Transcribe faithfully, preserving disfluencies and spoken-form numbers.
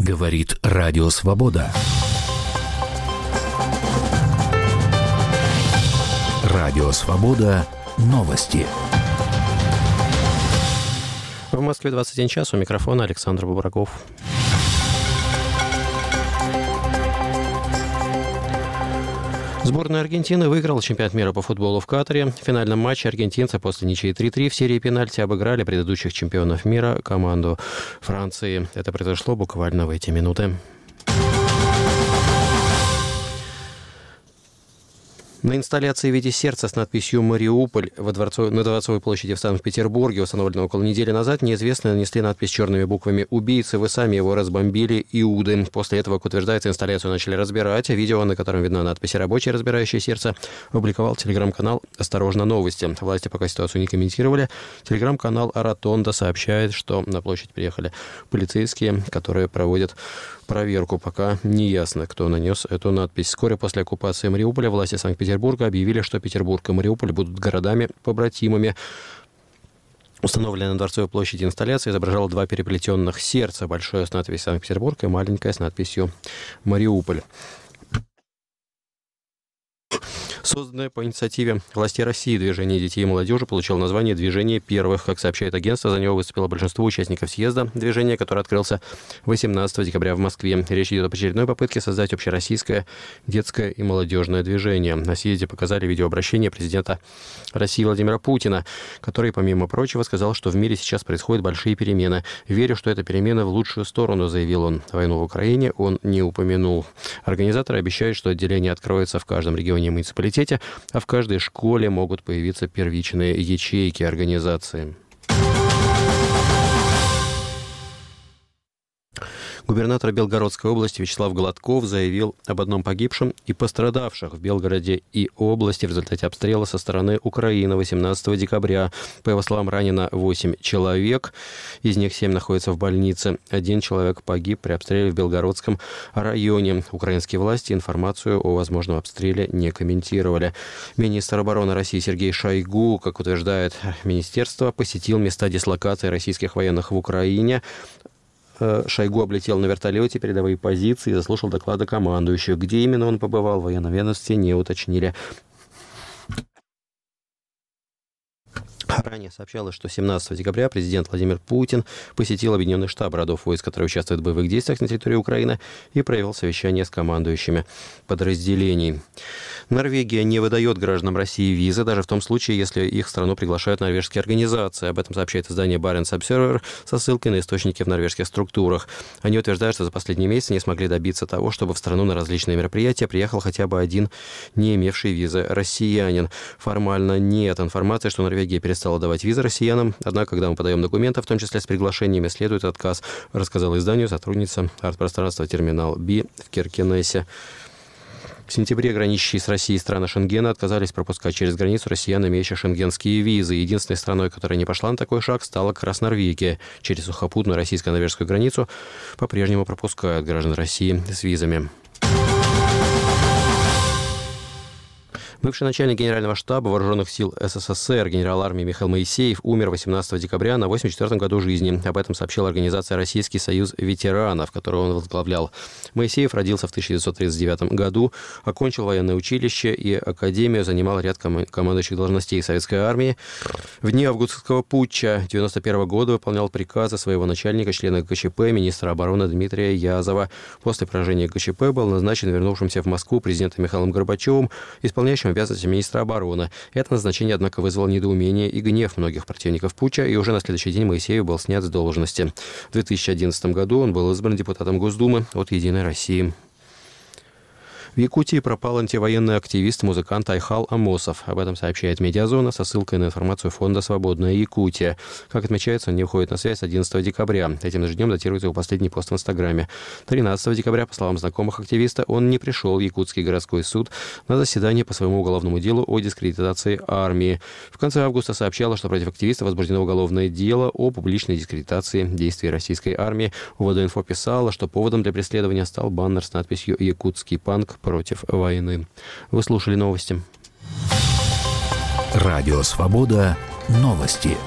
Говорит Радио Свобода. Радио Свобода. Новости. В Москве двадцать один час. У микрофона Александр Бубраков. Сборная Аргентины выиграла чемпионат мира по футболу в Катаре. В финальном матче аргентинцы после ничьи три-три в серии пенальти обыграли предыдущих чемпионов мира, команду Франции. Это произошло буквально в эти минуты. На инсталляции в виде сердца с надписью «Мариуполь» во дворцов... на Дворцовой площади в Санкт-Петербурге, установленной около недели назад, неизвестные нанесли надпись черными буквами «Убийцы, вы сами его разбомбили, Иуды». После этого, как утверждается, инсталляцию начали разбирать. Видео, на котором видна надпись «Рабочий, разбирающий сердце», опубликовал телеграм-канал «Осторожно, новости». Власти пока ситуацию не комментировали. Телеграм-канал «Аратонда» сообщает, что на площадь приехали полицейские, которые проводят проверку. Пока не ясно, кто нанес эту надпись. Вскоре после оккупации Мариуполя власти Санкт-Петербурга объявили, что Петербург и Мариуполь будут городами-побратимами. Установленная на Дворцовой площади инсталляция изображала два переплетенных сердца. Большое с надписью «Санкт-Петербург» и маленькое с надписью «Мариуполь». Созданное по инициативе властей России движение детей и молодежи получило название «Движение первых». Как сообщает агентство, за него выступило большинство участников съезда движения, который открылся восемнадцатого декабря в Москве. Речь идет об очередной попытке создать общероссийское детское и молодежное движение. На съезде показали видеообращение президента России Владимира Путина, который, помимо прочего, сказал, что в мире сейчас происходят большие перемены. «Верю, что это перемены в лучшую сторону», заявил он. Войну в Украине он не упомянул. Организаторы обещают, что отделение откроется в каждом регионе и муниципалитете, а в каждой школе могут появиться первичные ячейки организации. Губернатор Белгородской области Вячеслав Гладков заявил об одном погибшем и пострадавших в Белгороде и области в результате обстрела со стороны Украины восемнадцатого декабря. По его словам, ранено восемь человек, из них семь находятся в больнице. Один человек погиб при обстреле в Белгородском районе. Украинские власти информацию о возможном обстреле не комментировали. Министр обороны России Сергей Шойгу, как утверждает министерство, посетил места дислокации российских военных в Украине. Шойгу облетел на вертолете передовые позиции и заслушал доклады командующих. Где именно он побывал, в военном ведомстве не уточнили. Ранее сообщалось, что семнадцатого декабря президент Владимир Путин посетил Объединенный штаб родов войск, которые участвуют в боевых действиях на территории Украины, и провел совещание с командующими подразделений. Норвегия не выдает гражданам России визы, даже в том случае, если их страну приглашают норвежские организации. Об этом сообщает издание Barents Observer со ссылкой на источники в норвежских структурах. Они утверждают, что за последние месяцы не смогли добиться того, чтобы в страну на различные мероприятия приехал хотя бы один не имевший визы россиянин. Формально нет информации, что Норвегия перестала давать визы россиянам, однако, когда мы подаем документы, в том числе с приглашениями, следует отказ, рассказала изданию сотрудница арт-пространства «Терминал Би» в Киркенесе. В сентябре граничащие с Россией страны Шенгена отказались пропускать через границу россиян, имеющих шенгенские визы. Единственной страной, которая не пошла на такой шаг, стала как раз Норвегия. Через сухопутную российско-норвежскую границу по-прежнему пропускают граждан России с визами. Бывший начальник Генерального штаба Вооруженных сил СССР, генерал армии Михаил Моисеев, умер восемнадцатого декабря на восемьдесят четвёртом году жизни. Об этом сообщила организация «Российский союз ветеранов», которую он возглавлял. Моисеев родился в тысяча девятьсот тридцать девятом году, окончил военное училище и академию, занимал ряд ком- командующих должностей советской армии. В дни августовского путча девяносто первого года выполнял приказы своего начальника, члена ГКЧП, министра обороны Дмитрия Язова. После поражения ГКЧП был назначен вернувшимся в Москву президентом Михаилом Горбачевым, исполняющим обязанности министра обороны. Это назначение, однако, вызвало недоумение и гнев многих противников путча, и уже на следующий день Моисеев был снят с должности. В две тысячи одиннадцатом году он был избран депутатом Госдумы от «Единой России». В Якутии пропал антивоенный активист, музыкант Айхал Амосов. Об этом сообщает «Медиазона» со ссылкой на информацию фонда «Свободная Якутия». Как отмечается, он не уходит на связь одиннадцатого декабря. Этим же днем датируется его последний пост в Инстаграме. тринадцатого декабря, по словам знакомых активиста, он не пришел в Якутский городской суд на заседание по своему уголовному делу о дискредитации армии. В конце августа сообщалось, что против активиста возбуждено уголовное дело о публичной дискредитации действий российской армии. УВД-инфо писала, что поводом для преследования стал баннер с надписью «Якутский панк против войны». Вы слушали новости. Радио Свобода. Новости.